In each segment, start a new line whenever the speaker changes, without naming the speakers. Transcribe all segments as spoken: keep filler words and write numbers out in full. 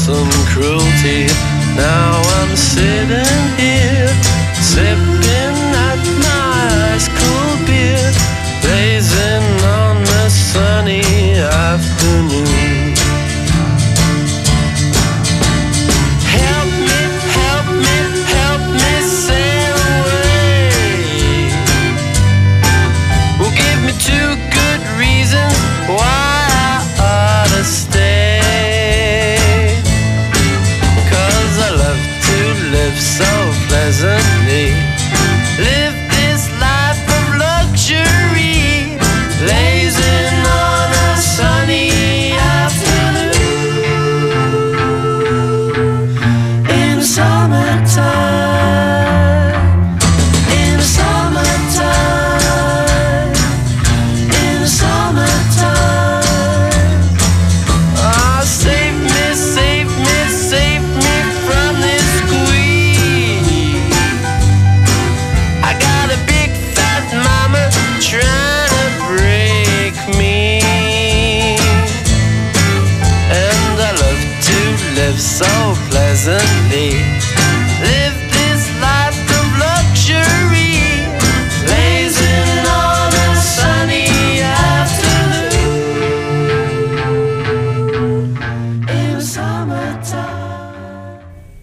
some cruelty. Now I'm sitting here, sipping at my ice cool beer, blazing on a sunny afternoon. Help me, help me, help me sail away. Well, give me two good reasons why I ought to stay. Cause I love to live so pleasantly, live this life of luxury, blazing on a sunny afternoon in the summertime, in the summertime, in the summertime. Ah, save me, save me, save me from this squeeze. I got a big fat mama trying to break me, and I love to live so pleasantly, live this life of luxury, blazing on a sunny afternoon in the summertime.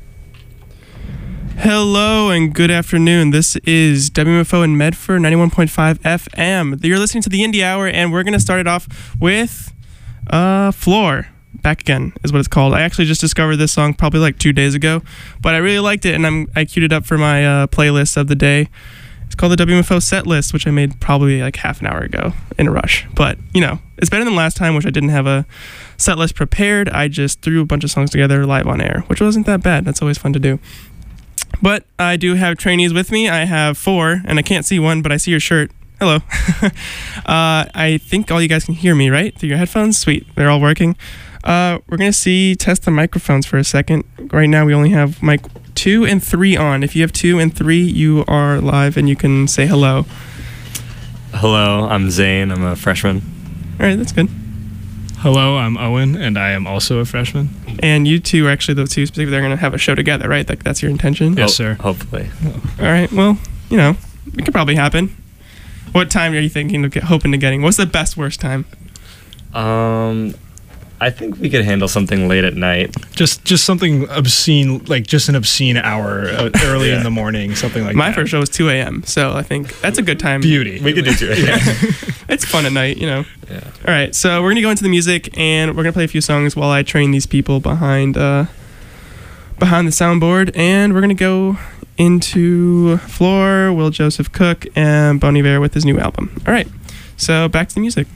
Hello and good afternoon. This is W M F O in Medford, ninety-one point five F M. You're listening to the Indie Hour, and we're going to start it off with uh, Floor. Back Again is what it's called. I actually just discovered this song probably like two days ago, but I really liked it, and I'm, I queued it up for my uh, playlist of the day. It's called the W M F O set list, which I made probably like half an hour ago in a rush. But, you know, it's better than last time, which I didn't have a set list prepared. I just threw a bunch of songs together live on air, which wasn't that bad. That's always fun to do. But I do have trainees with me. I have four, and I can't see one, but I see your shirt. Hello. uh, I think all you guys can hear me, right? Through your headphones? Sweet. They're all working. Uh, we're going to see, test the microphones for a second. Right now we only have mic two and three on. If you have two and three, you are live and you can say hello.
Hello, I'm Zane. I'm a freshman.
All right, that's good.
Hello, I'm Owen, and I am also a freshman.
And you two are actually the two specifically, they're going to have a show together, right? Like, that's your intention?
Yes, sir.
Hopefully.
All right, well, you know, it could probably happen. What time are you thinking of get, hoping to getting? What's the best, worst time?
Um, I think we could handle something late at night.
Just just something obscene, like just an obscene hour uh, early
Yeah.
in the morning, something like
My
that.
first show was two a.m., so I think that's a good time.
Beauty.
We could do two.
Yeah.
It's fun at night, you know.
Yeah.
All right, so we're going to go into the music, and we're going to play a few songs while I train these people behind uh, behind the soundboard, and we're going to go into Floor, Will Joseph Cook, and Bon Iver with his new album. All right, so back to the music.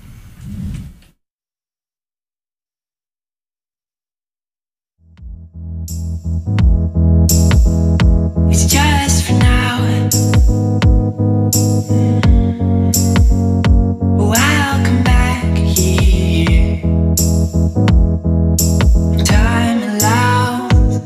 It's just for now. Oh, I'll come back here when time allows.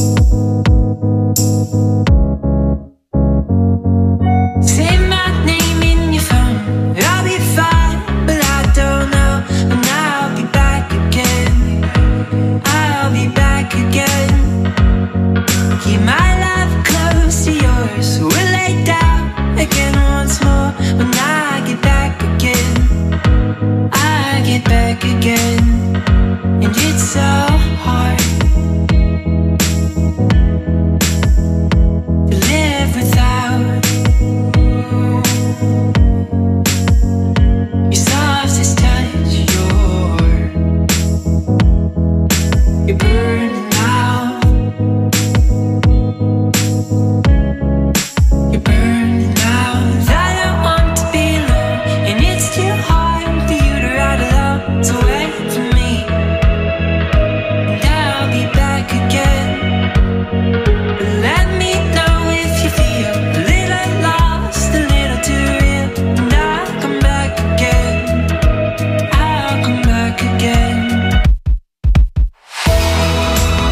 Say my name in your phone, I'll be fine, but I don't know. And I'll be back again. I'll be back again. Keep my life close to yours. We'll lay down again once more. When I get back again, I get back again. And it's so hard to live without your softest touch. You're, you're burning out. You're burning out. I don't want to be alone, and it's too hard for you to ride alone. So wait for me, and I'll be back again. Let me know if you feel a little lost, a little too real, and I'll come back again. I'll come back again.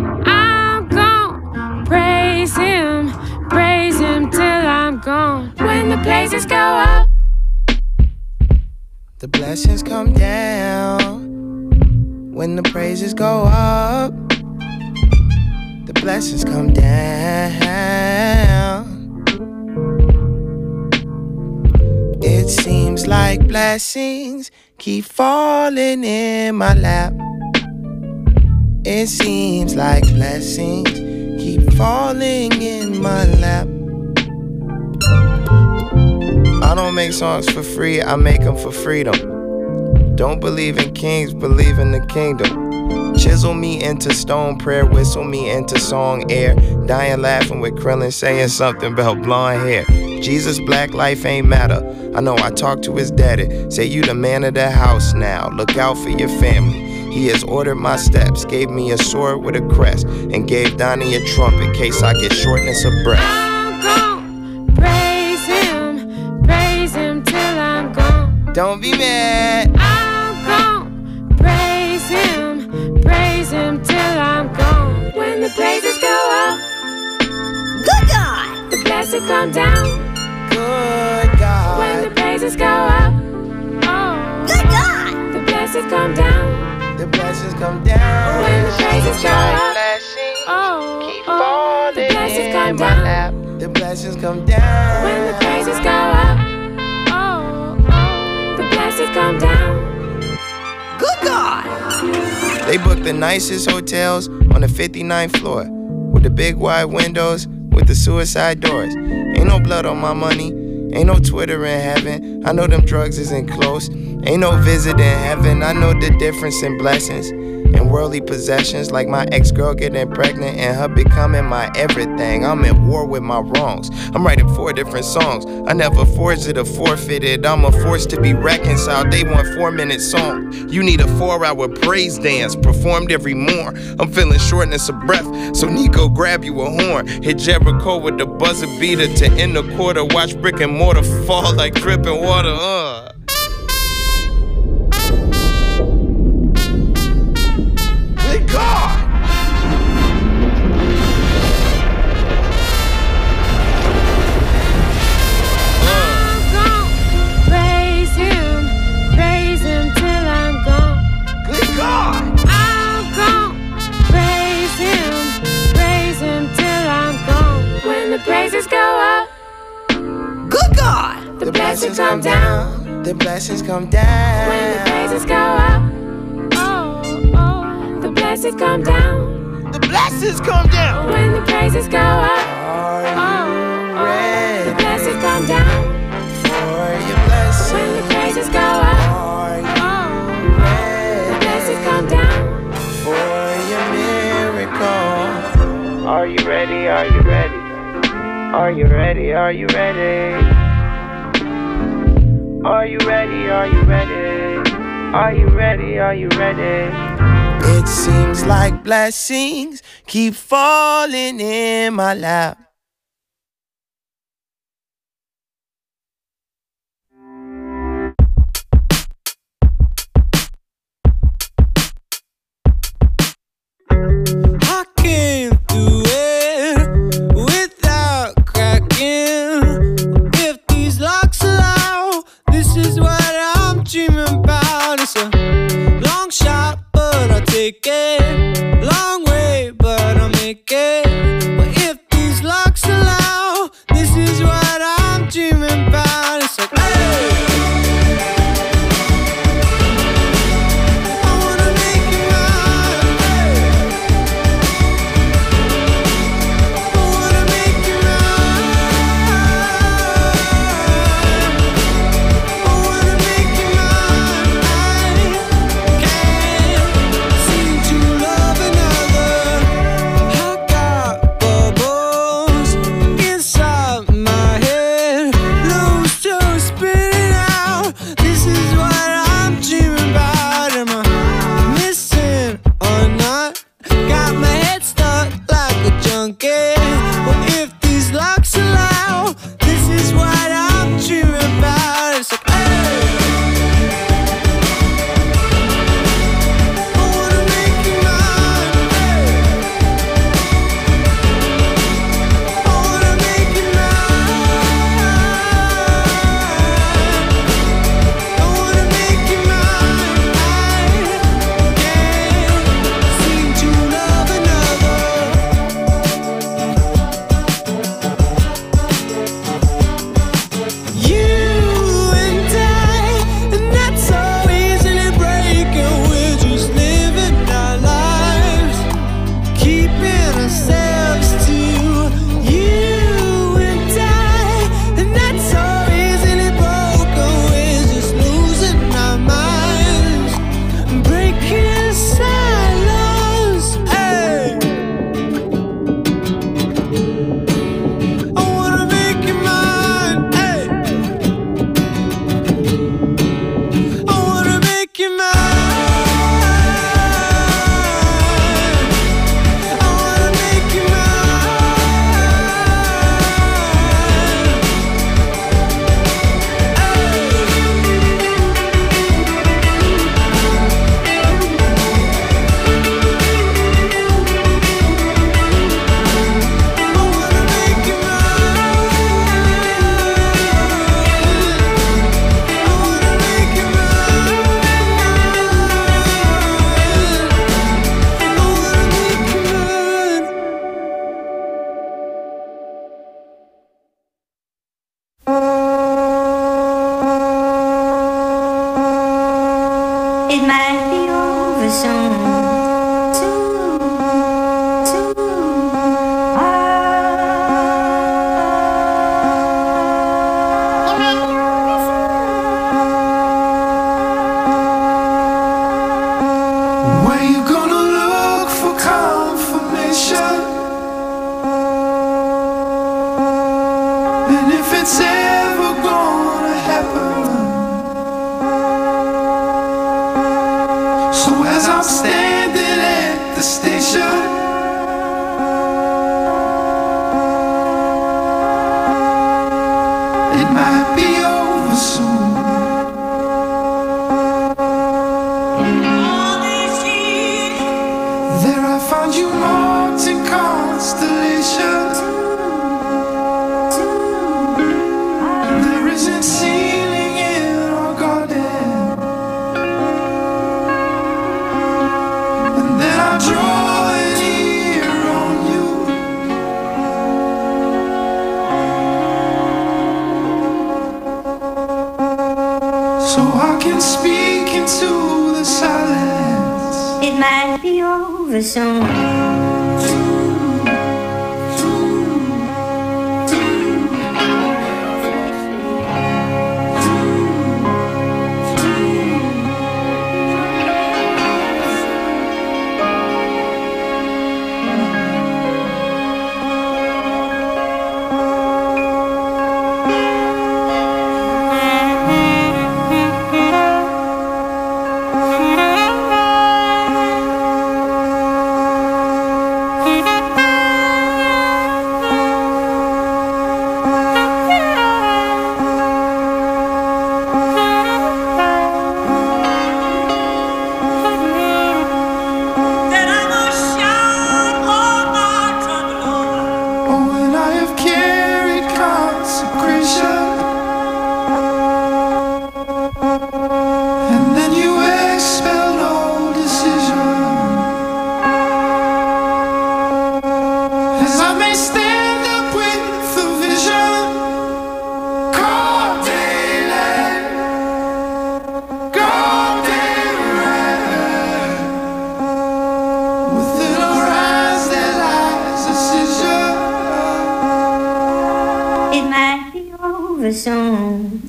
I'm gonna praise him, praise him till I'm gone. When the praises go up,
the blessings come down. When the praises go up, the blessings come down. It seems like blessings keep falling in my lap. It seems like blessings keep falling in my lap. I don't make songs for free, I make them for freedom. Don't believe in kings, believe in the kingdom. Chisel me into stone, prayer whistle me into song air. Dying laughing with Krillin saying something about blonde hair. Jesus, black life ain't matter. I know I talked to his daddy. Say you the man of the house now. Look out for your family. He has ordered my steps, gave me a sword with a crest, and gave Donnie a trumpet, case I get shortness of breath.
I'm gonna praise him, praise him till I'm gone.
Don't be mad.
I'm gonna praise him, praise him till I'm gone. When the praises go up, good God, the blessings come down.
Good God.
When the praises go up, oh, good God, the blessings come down.
The blessings come down.
When the praises go up,
Blessings
oh,
keep
oh,
falling
the blessings
in
come
my
down.
lap. The blessings come down.
When the praises go up, oh, oh, the blessings come down.
Good God. They booked the nicest hotels on the fifty-ninth floor, with the big wide windows, with the suicide doors. Ain't no blood on my money, ain't no Twitter in heaven. I know them drugs isn't close, ain't no visit in heaven. I know the difference in blessings and worldly possessions, like my ex-girl getting pregnant and her becoming my everything. I'm at war with my wrongs. I'm writing four different songs. I never forged it or forfeited. I'm a force to be reconciled. They want four-minute song. You need a four-hour praise dance performed every morn. I'm feeling shortness of breath, so Nico grab you a horn. Hit Jericho with the buzzer beater to end the quarter. Watch brick and mortar fall like dripping water. Uh. Good God!
I'm gonna praise him, praise him till I'm gone.
Good God!
I'm gonna praise him, praise him till I'm gone. When the praises go up,
Good God!
the blessings come down.
The blessings come down.
When the praises go up, oh, oh, the blessings come down.
The blessings come down.
When the praises go up,
Are
oh,
you
oh,
ready
the blessings come down.
for your blessing?
When the praises go up,
Are you
oh, the
ready
blessings come down.
for your miracle? Are you ready? Are you ready? Are you ready? Are you ready? Are you ready? Are you ready? Are you ready? Are you ready? It seems like blessings keep falling in my lap.
I came through it without cracking. If these locks allow, this is what I'm dreaming about. It's a long shot, but I'll take it. Long way, but I'll make it. But if these locks ourselves to you and I, and that's all, isn't it broken? We're just losing our minds, breaking silence. Hey, I wanna make you mine. Hey, I wanna make you mine. I wanna make you
It might be over soon. Soon, soon.
Where you gonna look for confirmation? And if it's ever gonna happen. So as I'm standing at the station, it might be over soon. There I found you marked in constellations. There isn't ceiling in our garden. And then I draw an ear on you. So I can speak into the silence.
It might be over soon.
Oh, and I have carried consecration. And then you expelled all decision. As I may stand up with the vision, God daylight, God daylight, within our eyes that lies a decision.
It might be over soon.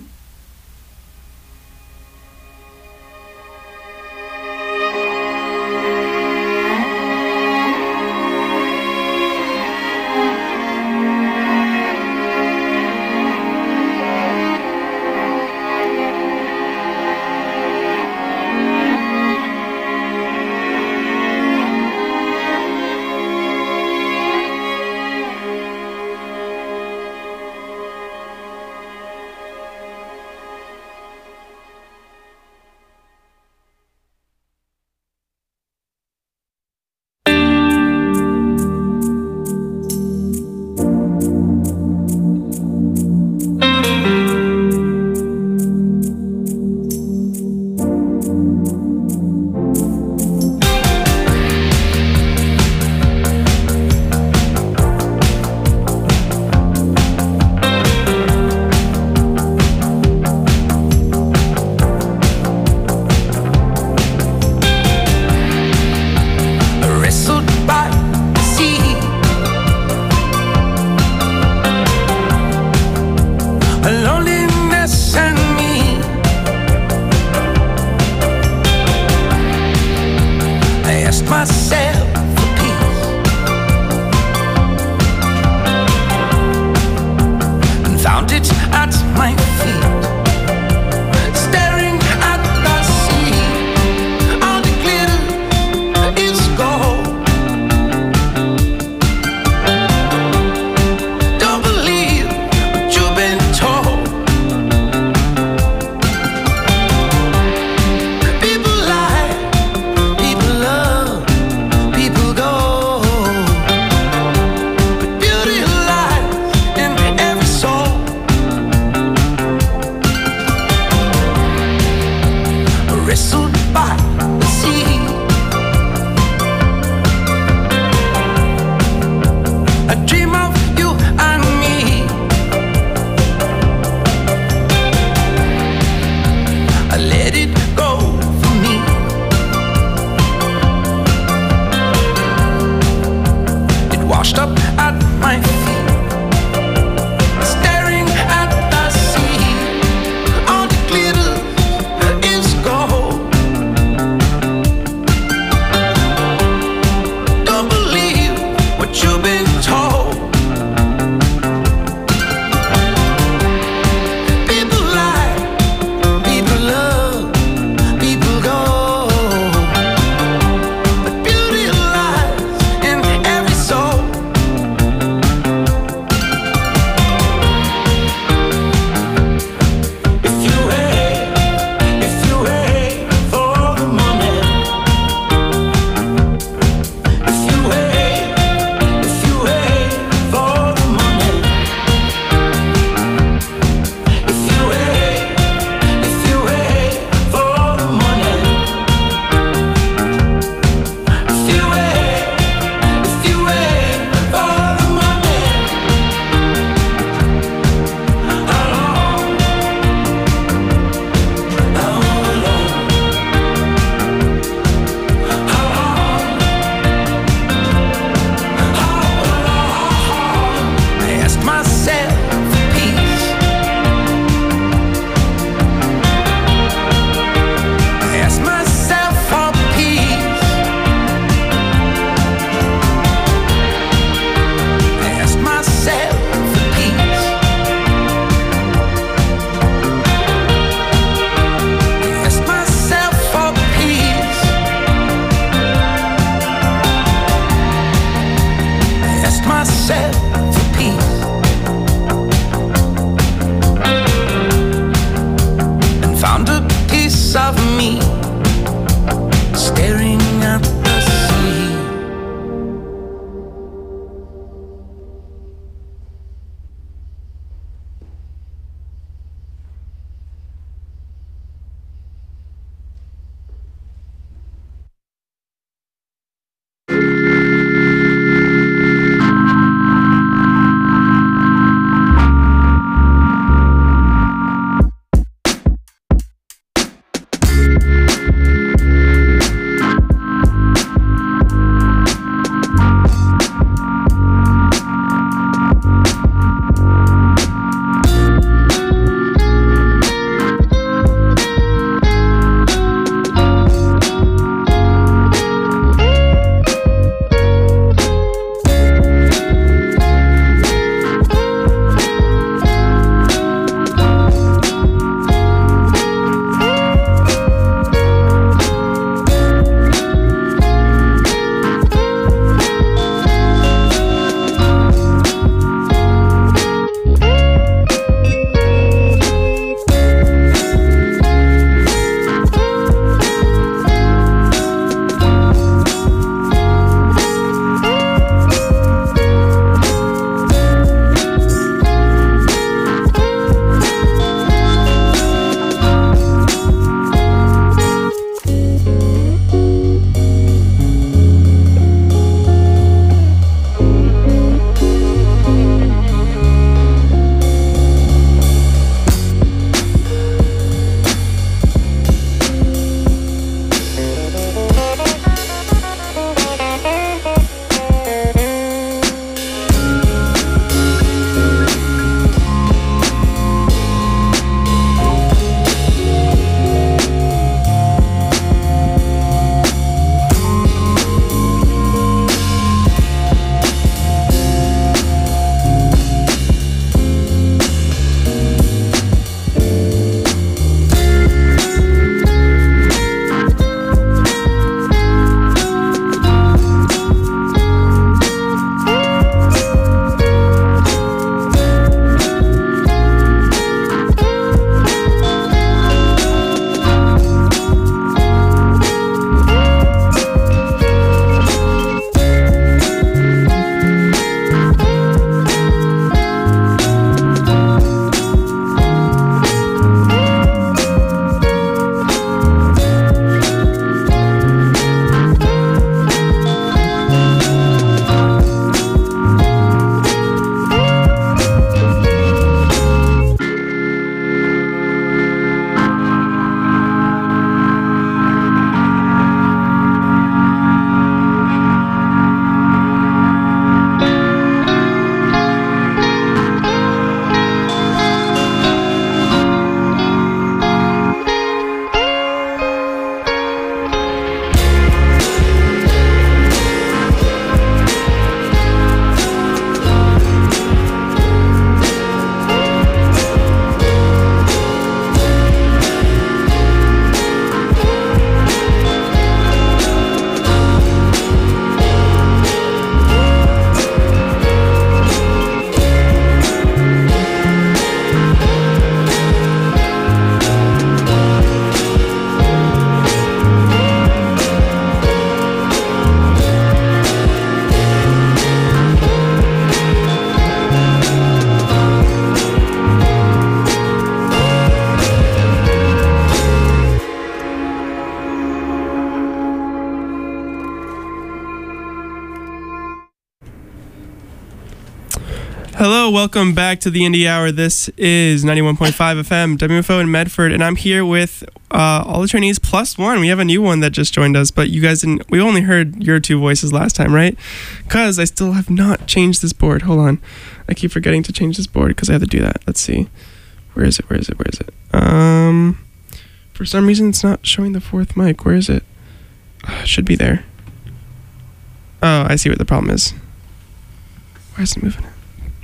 Hello, welcome back to the Indie Hour. This is ninety-one point five F M, W F O in Medford, and I'm here with uh, all the trainees plus one. We have a new one that just joined us, but you guys didn't, we only heard your two voices last time, right? Because I still have not changed this board. Hold on. I keep forgetting to change this board because I have to do that. Let's see. Where is it? Where is it? Where is it? Um, for some reason, it's not showing the fourth mic. Where is it? Uh, it should be there. Oh, I see what the problem is. Why is it moving?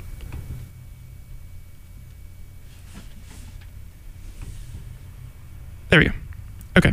There we go. Okay.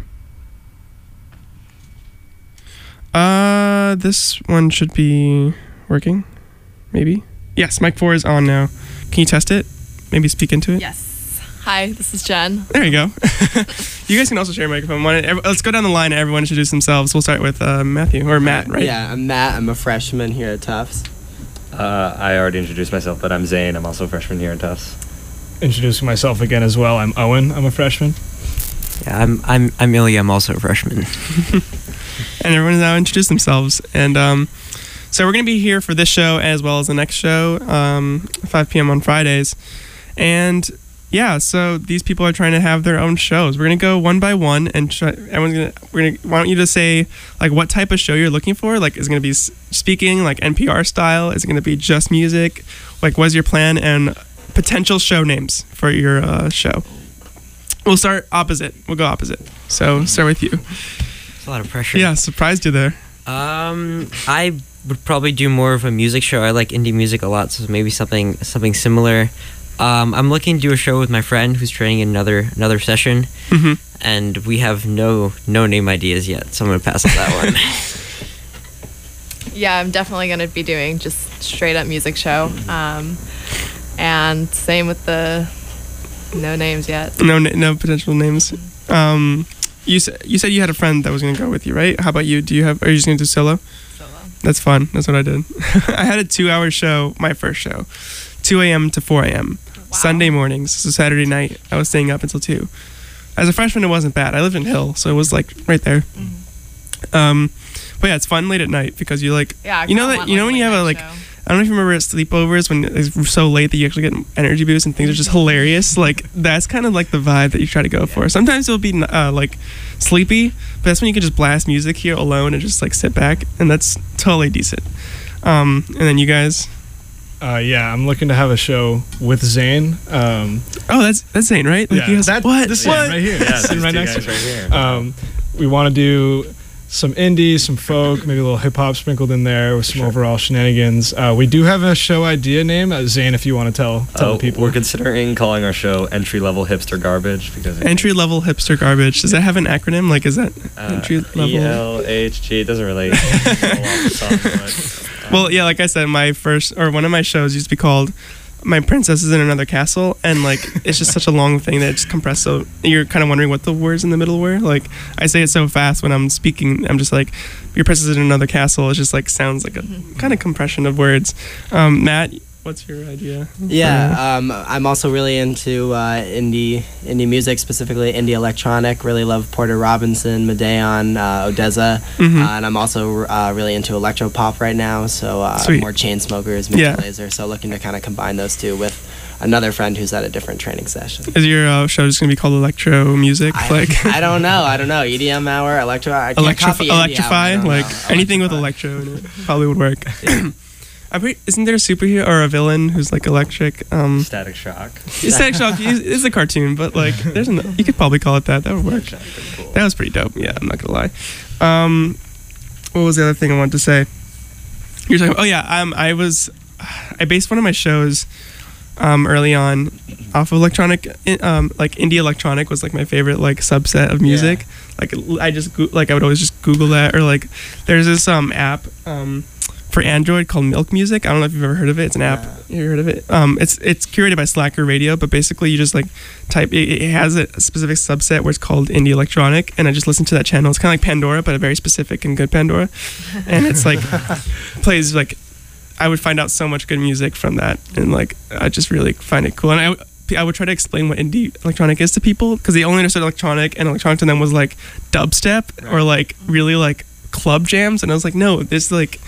Uh, this one should be working. Maybe. Yes, mic four is on now. Can you test it? Maybe speak into it?
Yes. Hi, this is Jen.
There you go. You guys can also share a microphone. One- ev- Let's go down the line and everyone introduce themselves. We'll start with uh, Matthew, or Matt, right?
Yeah, I'm Matt. I'm a freshman here at Tufts.
Uh, I already introduced myself, but I'm Zane. I'm also a freshman here in Tufts.
Introducing myself again as well. I'm Owen. I'm a freshman.
Yeah, I'm I'm I'm Ilya. I'm also a freshman.
And everyone's now introduced themselves. And um, so we're going to be here for this show as well as the next show, um, five p.m. on Fridays. And yeah, so these people are trying to have their own shows. We're going to go one by one and try, everyone's going to, we're going to want you to say like what type of show you're looking for. Like, is it going to be s- speaking like N P R style? Is it going to be just music? Like, what's your plan and potential show names for your uh, show? We'll start opposite. We'll go opposite. So start with you.
It's a lot of pressure.
Yeah, surprised you there.
Um, I would probably do more of a music show. I like indie music a lot, so maybe something something similar. Um, I'm looking to do a show with my friend who's training in another another session,
Mm-hmm.
and we have no no name ideas yet, so I'm gonna pass on that one.
Yeah, I'm definitely going to be doing just straight up music show. Um, and same with the no names yet.
No, na- no potential names. Um, you said you said you had a friend that was gonna go with you, right? How about you? Do you have? Are you just gonna do solo?
Solo.
That's fun. That's what I did. I had a two-hour show, my first show, two a.m. to four a.m. Sunday mornings. So Saturday night, I was staying up until two. As a freshman, it wasn't bad. I lived in Hill, so it was like right there. Um, but yeah, it's fun late at night because you like,
Yeah, I
you know
kinda
that
want,
you know
like,
when you
late
have a
night
like.
show.
I don't know if you remember at sleepovers when it's so late that you actually get an energy boost and things are just hilarious. Like, that's kind of like the vibe that you try to go for. Sometimes it'll be uh, like sleepy, but that's when you can just blast music here alone and just like sit back, and that's totally decent. Um, and then you guys,
Uh, yeah, I'm looking to have a show with Zane. Um,
oh, that's that's Zane, right? Like,
yeah,
you guys,
that,
what?
This
What?
Zane right here.
Yeah,
Sitting
these
right
two
next
guys
to me.
right here.
Um, we want to do some indie, some folk, maybe a little hip hop sprinkled in there with some
Sure.
overall shenanigans. Uh, we do have a show idea name, uh, Zane. If you want to tell tell
Oh,
the people,
we're considering calling our show Entry Level Hipster Garbage because
Entry level hipster garbage. Does that have an acronym? Like, is that
uh,
entry level?
E L H G. It doesn't really roll off the tongue, but, uh,
Well, yeah, like I said, my first or one of my shows used to be called "My Princess is in Another Castle," and like it's just such a long thing that it's compressed. So you're kind of wondering what the words in the middle were. Like I say it so fast when I'm speaking, I'm just like, "Your princess is in another castle." It just like sounds like a kind of compression of words. Um, Matt, what's your idea?
Yeah, um, I'm also really into uh, indie indie music, specifically indie electronic. Really love Porter Robinson, Madeon, uh, Odessa,
Mhm.
uh, and I'm also uh, really into electro pop right now. So uh,
Sweet.
more Chainsmokers, Major
Yeah.
Lazer. So looking to kind of combine those two with another friend who's at a different training session.
Is your uh, show just gonna be called Electro Music?
I,
like
I don't know. I don't know. E D M hour, electro. I can't
electrif-
copy indie hour, I
electrify,
don't
like
know.
anything with
Electrify.
electro in it probably would work. I pre- isn't there a superhero or a villain who's like electric? Um,
Static Shock.
Static Shock is is a cartoon, but like there's an, you could probably call it that. That would work.
Static Shock, pretty cool.
That was pretty dope. Yeah, I'm not gonna lie. Um, what was the other thing I wanted to say? You're talking. Oh yeah, um, I was, I based one of my shows, um, early on, off of electronic. Um, like indie electronic was like my favorite like subset of music. Like I just go- like I would always just Google that, or like there's this um app um for Android called Milk Music. I don't know if you've ever heard of it. It's an app. You heard of it? Um, it's it's curated by Slacker Radio, but basically you just like type. It, it has a specific subset where it's called indie electronic, and I just listen to that channel. It's kind of like Pandora, but a very specific and good Pandora. And it's like plays like I would find out so much good music from that, and like I just really find it cool. And I. I would try to explain what indie electronic is to people because they only understood electronic, and electronic to them was like dubstep or like really like club jams, and I was like, no, this like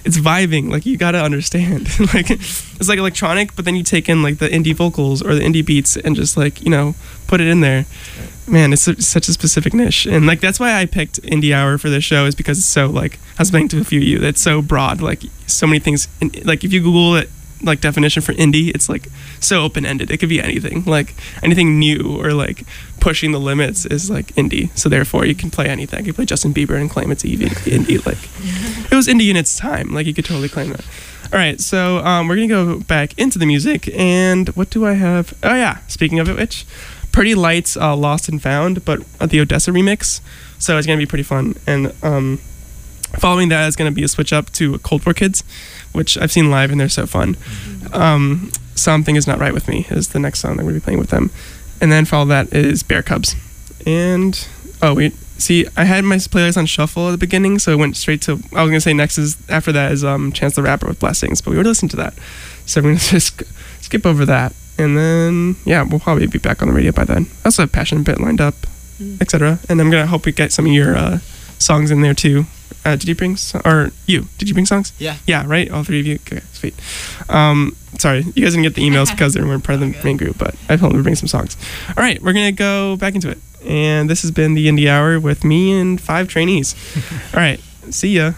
it's vibing. Like you gotta understand. Like it's like electronic, but then you take in like the indie vocals or the indie beats and just like you know put it in there. Man, it's su- such a specific niche, and like that's why I picked Indie Hour for this show is because it's so like I was saying to a few of you that's so broad. Like so many things. In, like if you Google it, like definition for indie, it's like so open ended. It could be anything. Like anything new or like pushing the limits is like indie. So therefore, you can play anything. You can play Justin Bieber and claim it's indie. indie. Like it was indie in its time. Like you could totally claim that. All right, so um, we're gonna go back into the music, and what do I have? Oh yeah, speaking of it, which Pretty Lights, uh, Lost and Found, but uh, the Odessa remix. So it's gonna be pretty fun. And um, following that is gonna be a switch up to Cold War Kids, which I've seen live and they're so fun. Um, Something Is Not Right With Me is the next song that we're gonna be playing with them, and then follow that is Bear Cubs. And oh wait. See, I had my playlist on shuffle at the beginning, so it went straight to. I was gonna say next is after that is um Chance the Rapper with Blessings, but we already listened to that, so we're gonna just skip over that, and then yeah, we'll probably be back on the radio by then. I also have Passion Bit lined up, mm. et cetera. And I'm gonna hope we get some of your uh, songs in there too. Uh, did you bring so- or you? Did you bring songs?
Yeah.
Yeah, right. All three of you. Okay, sweet. Um, sorry, you guys didn't get the emails because they weren't part of the main group, but I told them to bring some songs. All right, we're gonna go back into it. And this has been the Indie Hour with me and five trainees. All right, see ya.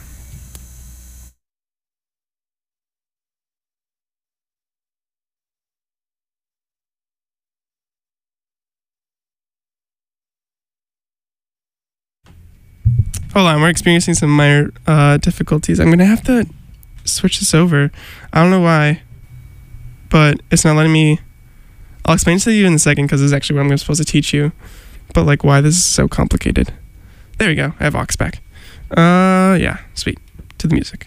Hold on, we're experiencing some minor uh, difficulties. I'm gonna have to switch this over. I don't know why, but it's not letting me. I'll explain it to you in a second because this is actually what I'm supposed to teach you. But like why this is so complicated. There we go. I have aux back. Uh yeah, sweet. To the music.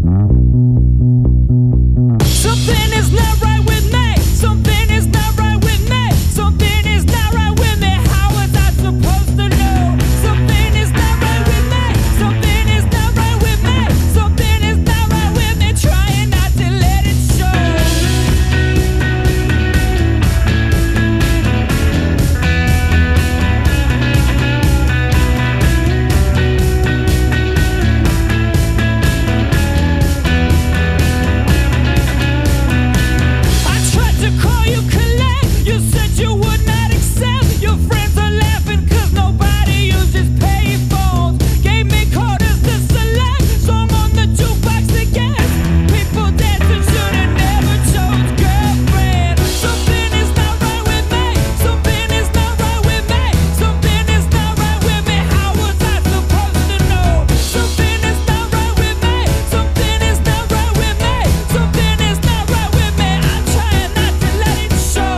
Something is not right with me. Something is not right with me. Something is not right with me. How was I supposed to know? Something is not right with me. Something is not right with me. Something is not right with me. Trying not to let it show. I tried to call you collect. You said you would not accept. Your friends are laughing cause nobody uses payphones. Gave me quarters to select. Song on the jukebox again. People dancing should've never chose girlfriend. Something is not right with me. Something is not right with me. Something is not right with me. How was I supposed to know? Something is not right with me. Something is not right with me. Something is not right with me. I'm trying not to let it show.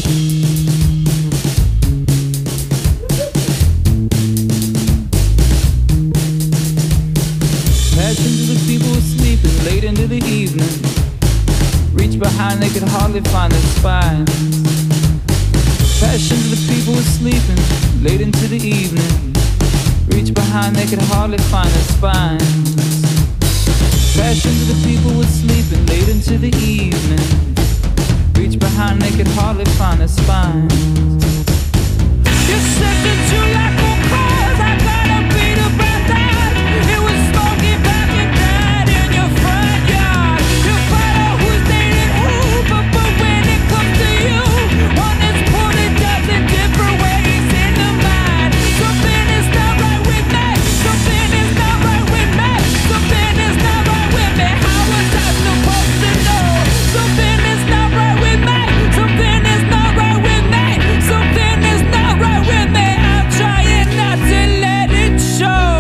Passions of the people were sleeping late into the evening. Reach behind, they could hardly find their spines. Passions of the people were sleeping late into the evening. Reach behind, they could hardly find their spines. Passions of the people were sleeping late into the evening. Reach behind, they could hardly find their spines.
You said that you like more cars. I gotta beat about that. It was smoky back and died in your front yard. You find out who's dating who, but, but when it comes to you, one is pulled a dozen different ways in the mind. Something is not right with me. Something is not right with me. Something is not right with me. How was I supposed to know? Something is not right with me. Something is not right with me. Something is not right with me. I'm trying not to let it show.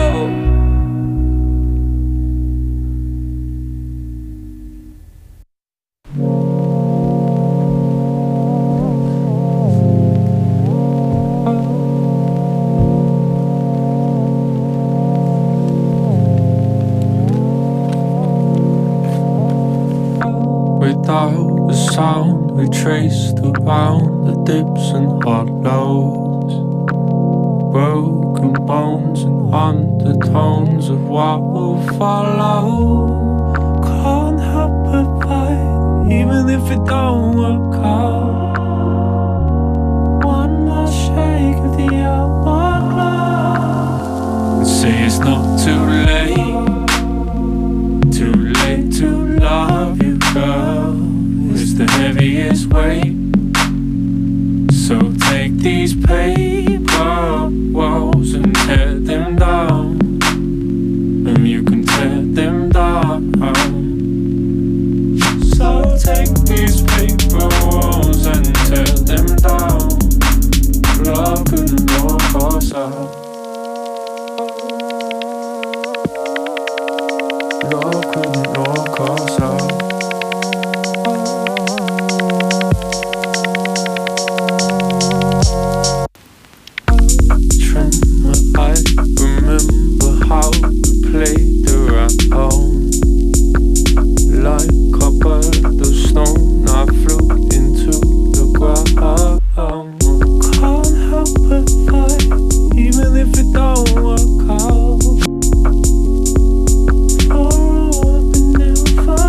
Without a sound, we traced around the dips and hollows, broken bones and undertones of what will follow. Can't help but fight, even if it don't work out. One last shake of the hourglass. Say it's not too late, too late to love you, girl. It's the heaviest weight. So take these paper walls and tear them down, and you can tear them down. So take these paper walls and tear them down. Love couldn't knock us out. Love couldn't knock us out. I remember how we played around. Like a bird of stone, I flew into the ground. Can't help but fight, even if it don't work out. Far up and never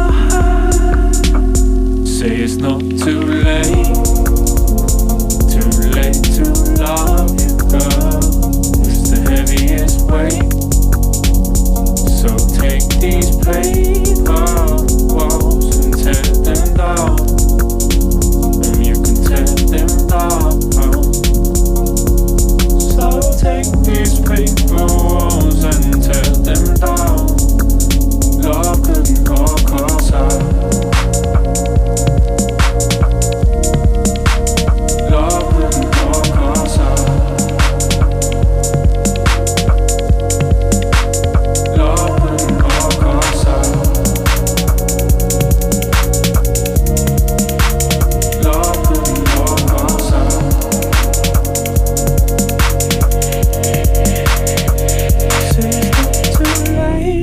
high. Say it's not too late, too late to love you, girl. Heaviest weight. So take these paper walls and tear them down, and you can tear them down. So take these paper walls and tear them down. Love couldn't knock us out. Love couldn't knock us out. Say it's not too late.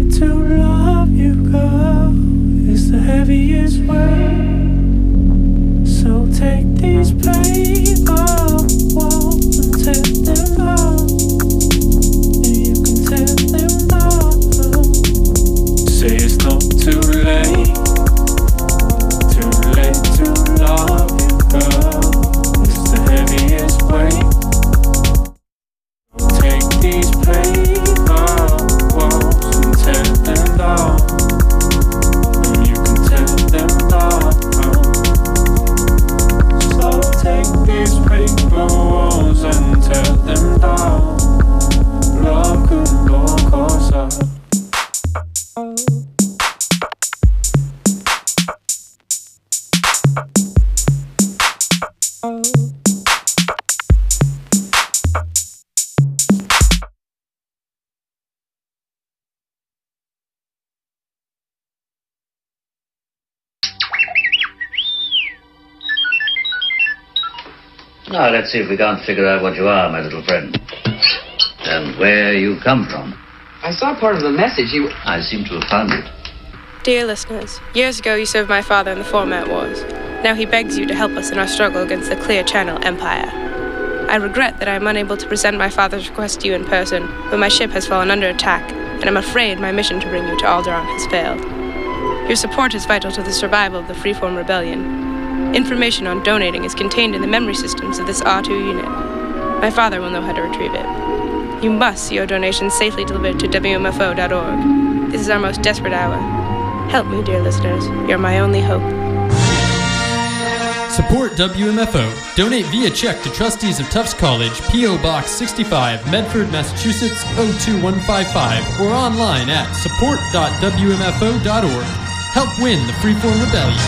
late to love you, girl, is the heaviest weight. So take these playground walls and tear them down. And you can tear them down. Say it's not too late. Too late to love you, girl. It's the heaviest weight. Take these playground walls and tear them down. And you can tear them down. So take these paper walls and tear them down. Love could go closer.
Now, let's see if we can't figure out what you are, my little friend. And where you come from.
I saw part of the message. You...
I seem to have found it.
Dear listeners, years ago you served my father in the Format Wars. Now he begs you to help us in our struggle against the Clear Channel Empire. I regret that I am unable to present my father's request to you in person, but my ship has fallen under attack, and I'm afraid my mission to bring you to Alderaan has failed. Your support is vital to the survival of the Freeform Rebellion. Information on donating is contained in the memory systems of this R two unit. My father will know how to retrieve it. You must see your donations safely delivered to W M F O dot org. This is our most desperate hour. Help me, dear listeners. You're my only hope.
Support W M F O. Donate via check to trustees of Tufts College, P O Box sixty-five, Medford, Massachusetts oh two one five five, or online at support dot W M F O dot org. Help win the Freeform Rebellion.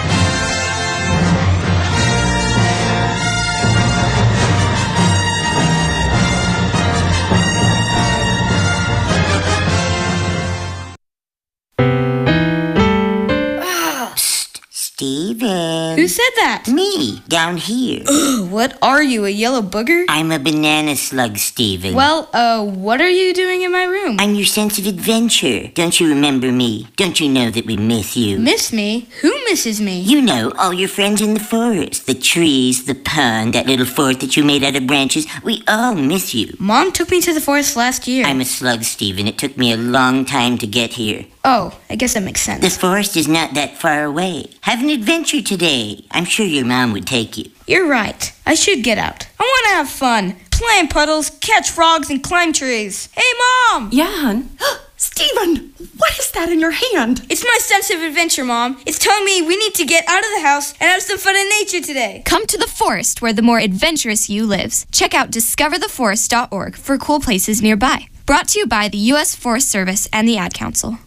Steven.
Who said that?
Me, down here.
Ugh, what are you, a yellow booger?
I'm a banana slug, Steven.
Well, uh, what are you doing in my room?
I'm your sense of adventure. Don't you remember me? Don't you know that we miss you?
Miss me? Who misses me?
You know, all your friends in the forest. The trees, the pond, that little fort that you made out of branches. We all miss you.
Mom took me to the forest last year.
I'm a slug, Steven. It took me a long time to get here.
Oh, I guess that makes sense.
The forest is not that far away. Have an adventure today. I'm sure your mom would take you.
You're right. I should get out. I want to have fun. Play in puddles, catch frogs, and climb trees. Hey, Mom!
Yeah, hon? Steven, what is that in your hand?
It's my sense of adventure, Mom. It's telling me we need to get out of the house and have some fun in nature today.
Come to the forest where the more adventurous you lives. Check out discover the forest dot org for cool places nearby. Brought to you by the U S Forest Service and the Ad Council.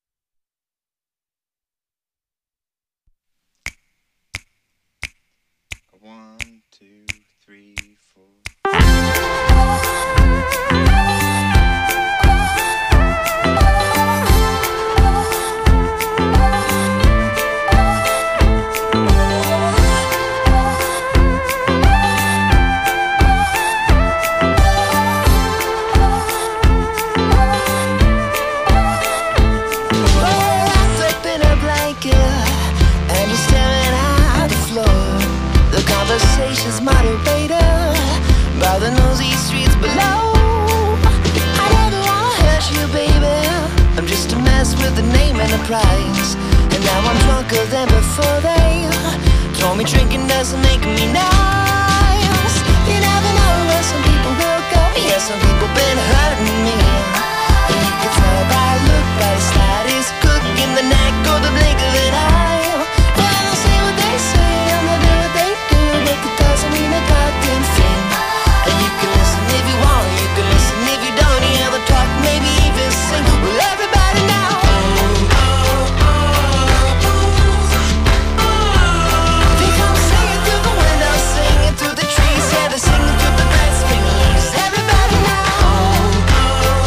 Moderator by the nosy streets below. I never wanna hurt you, baby. I'm just a mess with a name and a price. And now I'm drunker than before they told me drinking doesn't make me nice. You never know where some people will go. Yeah, some people been hurting me. And you can tell by the look, by the slide is cooking the neck or the blink of an eye. Well, I don't say what they say, I'm gonna do what they do, but it doesn't mean a goddamn thing. And you can listen if you want, you can listen if you don't. You ever talk, maybe even sing. Well, everybody now. They come singing through the window, singing through the trees, yeah, they're singing through the night spring leaves. Everybody now.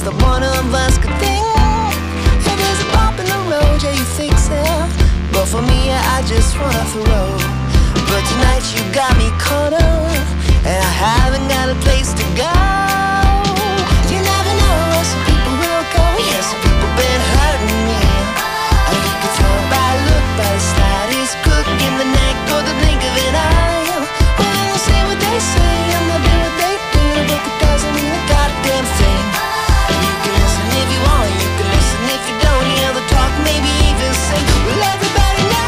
best that one of us could think. If there's a bump in the road, yeah, you fix it. But for me, yeah, I just run off the road. But tonight you got me caught up, and I haven't got a place to go. You never know where some people will go. Yeah, some people been hurting me. And you can tell by the look, by the slide, it's crook in the neck or the blink of an eye. Well, they'll say what they say and they'll do what they do, but that doesn't mean a goddamn thing. You can listen if you want, you can listen if you don't. You know the talk, maybe even sing. Well, everybody knows.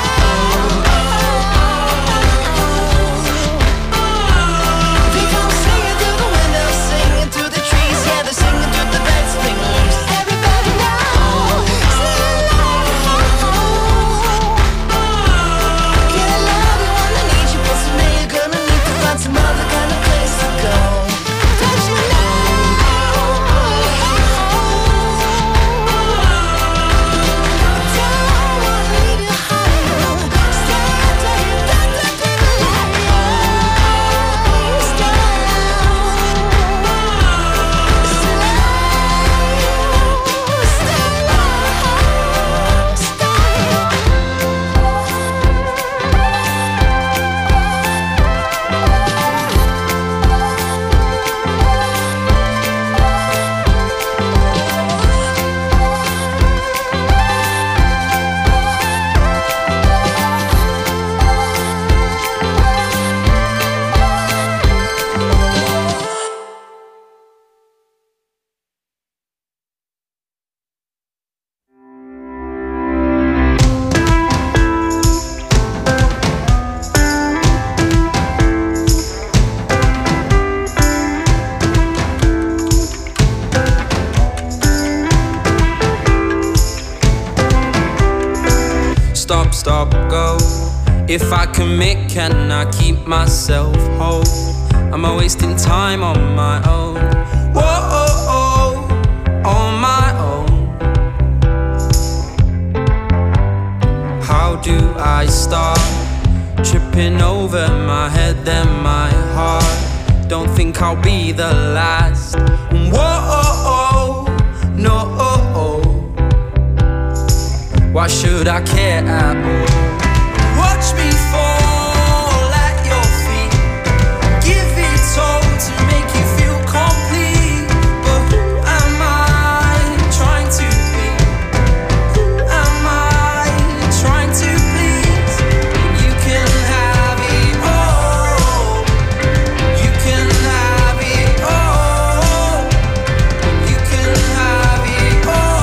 Stop, stop, go. If I commit, can I keep myself whole? Am I wasting time on my own? Whoa, on my own. How do I start? Tripping over my head, then my heart. Don't think I'll be the last. Whoa, no. Why should I care at all? Watch me fall at your feet. Give it all to make you feel complete. But who am I trying to be? Who am I trying to please? You can have it all. You can have it all. You can have it all.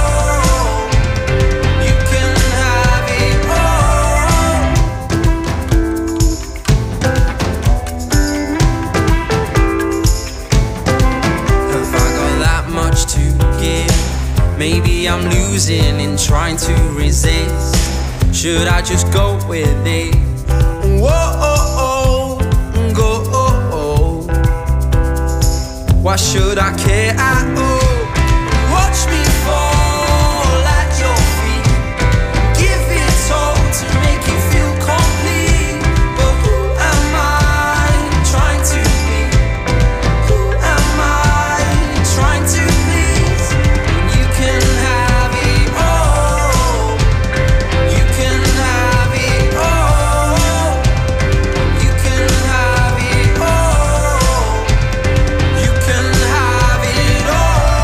Maybe I'm losing in trying to resist. Should I just go with it? Whoa, go. Why should I care at all? Watch me fall at your feet. Give it all to make you feel complete. But who am I trying to be? Who am I trying to please? You can have it all. You can have it all. You can have it all. You can have it all.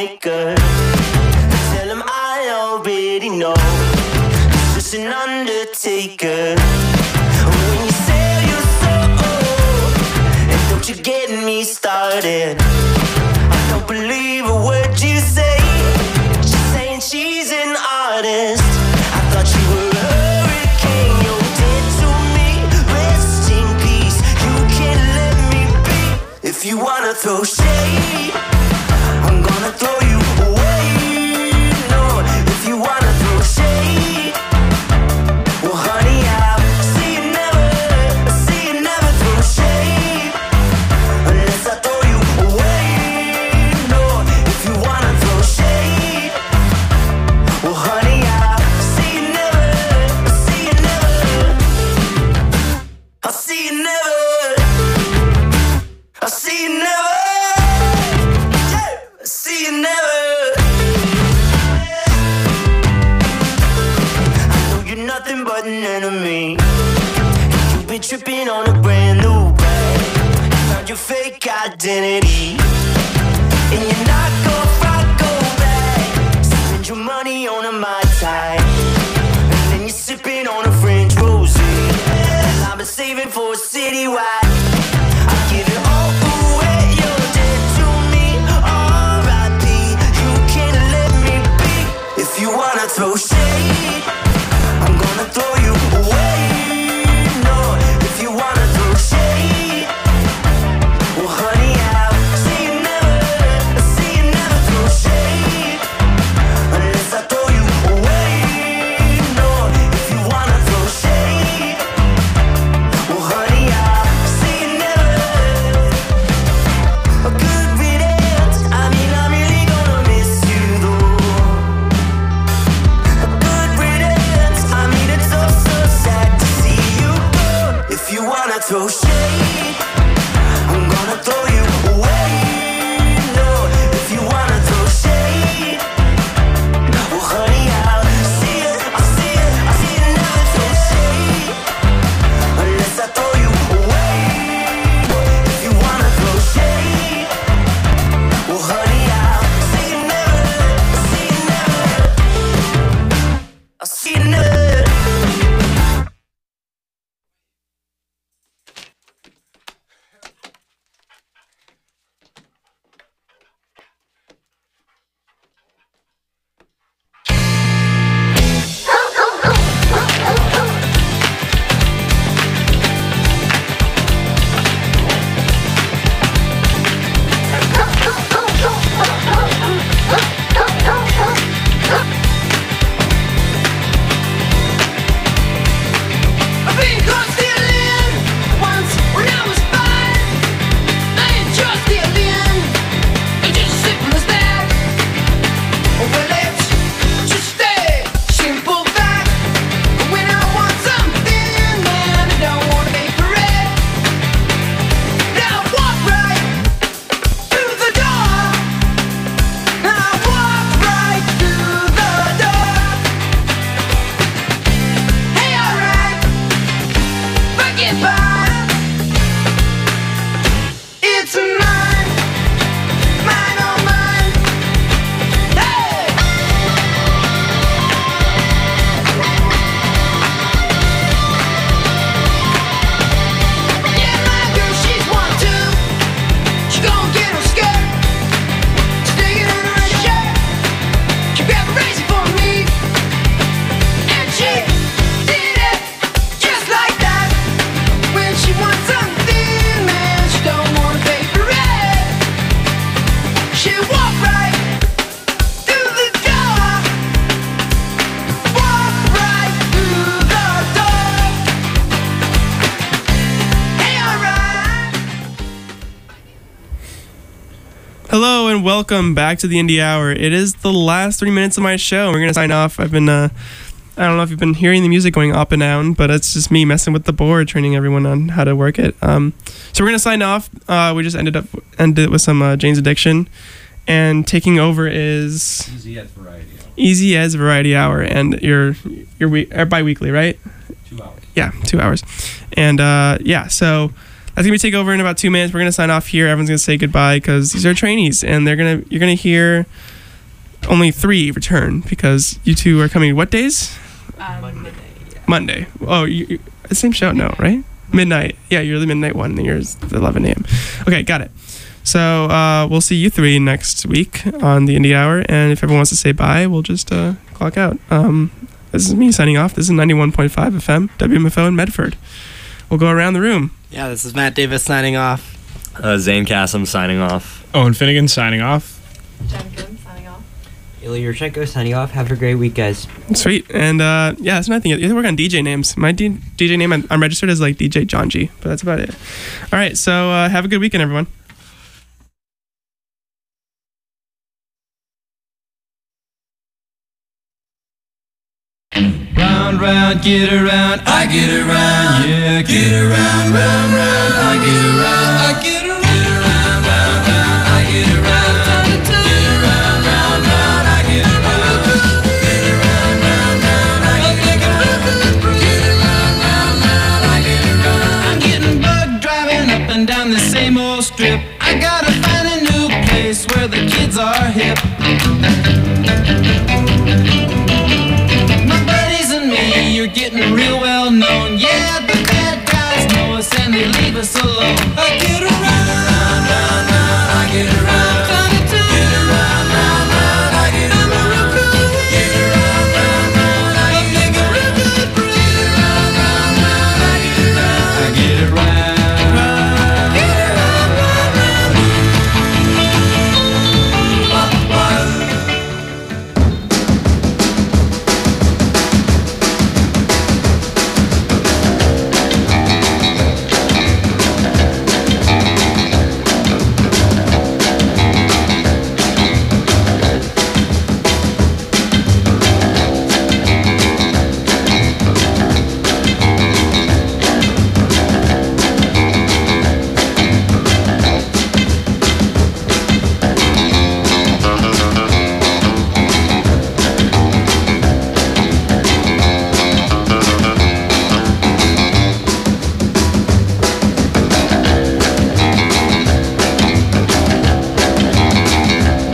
maker. Tell him I already know. Just an undertaker. When you sell your soul, and don't you get me started. I don't believe a word you say. She's saying she's an artist. I thought you were a hurricane. You're dead to me. Rest in peace. You can't let me be. If you wanna throw shade, I'm gonna throw you away. No, if you wanna throw shade, well, honey, I'll see you never, see you never throw shade, unless I throw you away. No, if you wanna throw shade, well, honey, I'll see you never, see you never, I'll see you never, I'll see you never, yeah, I'll see you never. Nothing but an enemy. You've been tripping on a brand new bag. Found your fake identity, and you're not gonna fight, go back. Spend your money on a Mai Tai, and then you're sipping on a French rosé. And I've been saving for a citywide. I give it all away. You're dead to me. R I P. You can't let me be. If you wanna throw shade, I'm gonna throw you away. No, if you wanna throw shade, well, honey, I'll see you never, see you never throw shade, unless I throw you away. No, if you wanna throw shade, well, honey, I'll see you never. A good riddance. I mean, I'm really gonna miss you though. A good riddance. I mean, it's so, so sad to see you go. If you wanna throw shade, I'm gonna throw you away. No, if you wanna throw shade, well, honey, I'll see it, I'll see it, I'll see you never throw shade, unless I throw you away. If you wanna throw shade, well, honey, I'll see you never, see you never, I'll see you never. I've been caught stealing once when I was five. I ain't just stealing, it's just simple as that. Well, it's just a simple fact. When I want something, man, I don't wanna pay for it. I walk right through the door. I walk right through the door. Hey, alright. Fucking fine. It's mine, mine, oh mine. Hey! Yeah, my girl, she's one too. She gon' get her skirt, stick it in her red shirt. She grabbed a razor for me, and she did it just like that. When she wants something, man, she don't wanna pay for it. She walk right through the door. Walk right through the door. Hey, alright.
Hello and welcome back to the Indie Hour. It is the last three minutes of my show. We're gonna sign off. I've been, uh, I don't know if you've been hearing the music going up and down, but it's just me messing with the board, training everyone on how to work it. Um, so we're gonna sign off. Uh, we just ended up ended it with some uh, Jane's Addiction, and taking over is
Easy as Variety Hour.
Easy as Variety Hour, and your your week or bi-weekly, right?
Two hours.
Yeah, two hours, and uh, yeah, so. That's gonna be take over in about two minutes. We're gonna sign off here. Everyone's gonna say goodbye because these are trainees, and they're gonna you're gonna hear only three return because you two are coming what days?
Um, Monday. Yeah.
Monday. Oh, you, you, the same show? No, right? Midnight. Yeah, you're the midnight one, and yours the eleven a.m. Okay, got it. So uh, we'll see you three next week on the Indie Hour, and if everyone wants to say bye, we'll just uh, clock out. Um, this is me signing off. This is ninety-one point five F M, W M F O in Medford. We'll go around the room.
Yeah, this is Matt Davis signing off.
Uh, Zane Kassem signing off.
Owen Finnegan signing off.
Jen Kim signing off.
Ilya Yurchenko signing off. Have a great week, guys.
Sweet. And uh, yeah, that's another thing. You have to work on D J names. My D- DJ name, I'm, I'm registered as like D J John G, but that's about it. All right, so uh, have a good weekend, everyone.
Round, round, get around, I get around, yeah, get around, round, round, I get around, I get around, round, round, round, I get around, get around, round, round, I get around, get around, round, round, I get around, get around, round, round, I get around. I'm getting bugged driving up and down the same old strip. I gotta find a new place where the kids are hip.